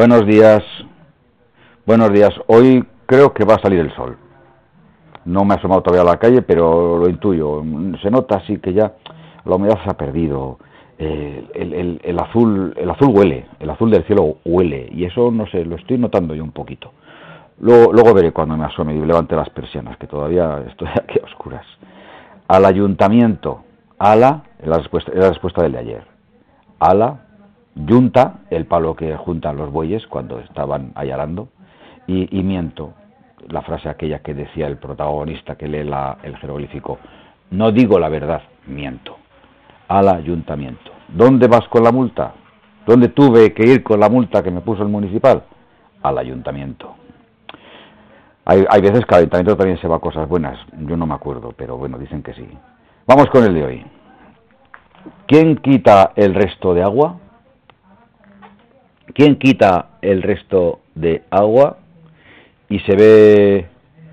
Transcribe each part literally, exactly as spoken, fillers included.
Buenos días, buenos días. Hoy creo que va a salir el sol. No me he asomado todavía a la calle, pero lo intuyo. Se nota así que ya la humedad se ha perdido. Eh, el, el, el azul, el azul huele, el azul del cielo huele, y eso no sé, lo estoy notando yo un poquito. Luego, luego veré cuando me asome y levante las persianas, que todavía estoy aquí a oscuras. Al ayuntamiento, ala, es la respuesta, es la respuesta del de ayer. Ala, yunta, el palo que juntan los bueyes cuando estaban ayarando, y, y miento, la frase aquella que decía el protagonista que lee la, el jeroglífico: no digo la verdad, miento. Al ayuntamiento. ¿Dónde vas con la multa? ¿Dónde tuve que ir con la multa que me puso el municipal? Al ayuntamiento. Hay, hay veces que al ayuntamiento también se va a cosas buenas, yo no me acuerdo, pero bueno, dicen que sí. Vamos con el de hoy. ¿Quién quita el resto de agua? ¿Quién quita el resto de agua? Y se ve...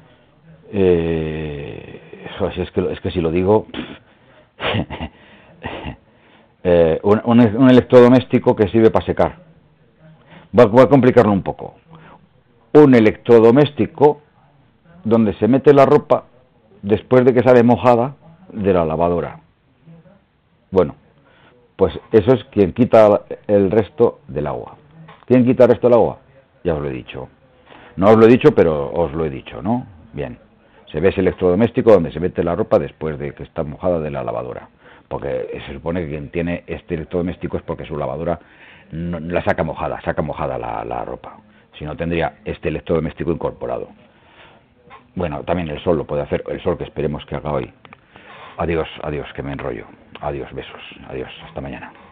Eh, es, que, es que si lo digo... eh, un, un, un electrodoméstico que sirve para secar. Voy a, voy a complicarlo un poco. Un electrodoméstico donde se mete la ropa después de que sale mojada de la lavadora. Bueno, pues eso es quien quita el resto del agua. ¿Quién quita el resto del agua? Ya os lo he dicho. No os lo he dicho, pero os lo he dicho, ¿no? Bien. Se ve ese electrodoméstico donde se mete la ropa después de que está mojada de la lavadora. Porque se supone que quien tiene este electrodoméstico es porque su lavadora no, la saca mojada, saca mojada la, la ropa. Si no, tendría este electrodoméstico incorporado. Bueno, también el sol lo puede hacer, el sol que esperemos que haga hoy. Adiós, adiós, que me enrollo. Adiós, besos. Adiós, hasta mañana.